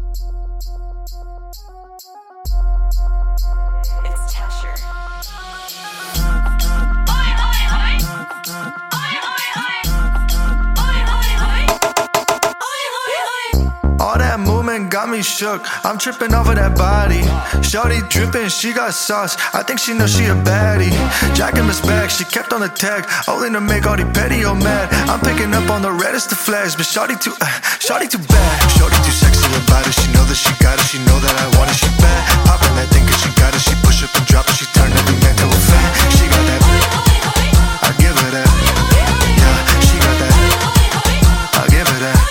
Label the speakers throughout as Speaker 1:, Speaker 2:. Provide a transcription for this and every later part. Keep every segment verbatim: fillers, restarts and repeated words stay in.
Speaker 1: It's Tasher.
Speaker 2: All that movement got me shook. I'm tripping off of that body. Shawty dripping, she got sauce. I think she knows she a baddie. Jacking Miss bag, she kept on the tag, only to make all the petty oh mad. I'm picking up on the reddest of flags, but Shawty too, uh, Shawty too bad. Shawty too sexy about it. She know that she got it. She know that I want it. She bad. Popping that thing 'cause she got it. She push up and drop it. She turn every man to a fan. She got that. I give her that. Yeah, she got that. I give her that.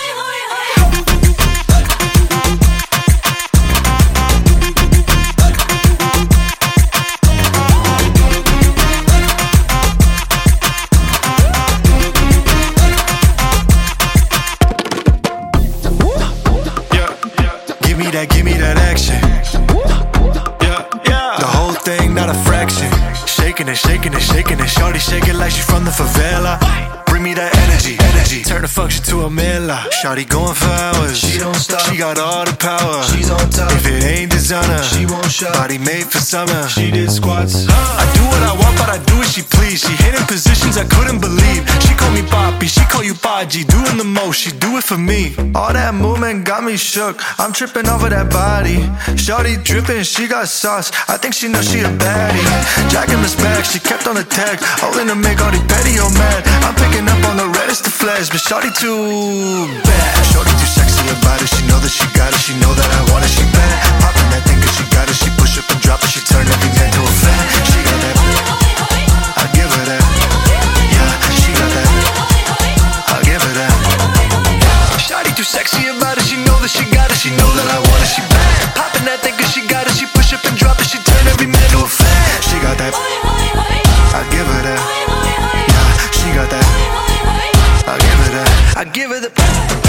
Speaker 2: Give me that, give me that action. Yeah, yeah. The whole thing, not a fraction. Shaking it, shaking it, shaking it. Shawty shaking like she from the favela. Bring me that energy, energy. Turn the function to a mela. Shawty going for hours. She don't stop. She got all the power. She's on top. If it ain't designer, she won't shop. Body made for summer. She did squats. I do what I want, but I do as she please. She hit in positions I couldn't believe. She call me Papi, she call you Paji. Doing the most, she do it for me. All that movement got me shook. I'm tripping over that body. Shawty dripping, she got sauce. I think she knows she a baddie. Jacking Miss bag, she kept on the tag, only to make all the petty oh mad. I'm picking up on the reddest of flags, but Shawty too bad. Shawty too sexy about it. She know that she got it. She know that I want it. She bad. Popping that thing 'cause she got it. She push up and drop it. She turn every man to a fan. She got that. I give her that. Yeah, she got that. I give her that. Shawty too sexy about it. She know that she got it. She know that I want it. She bad. Popping that thing 'cause she got it. She push up and drop it. She turn every man to a fan. She got that. I give her that. Yeah, she got that. I give her that. I give her the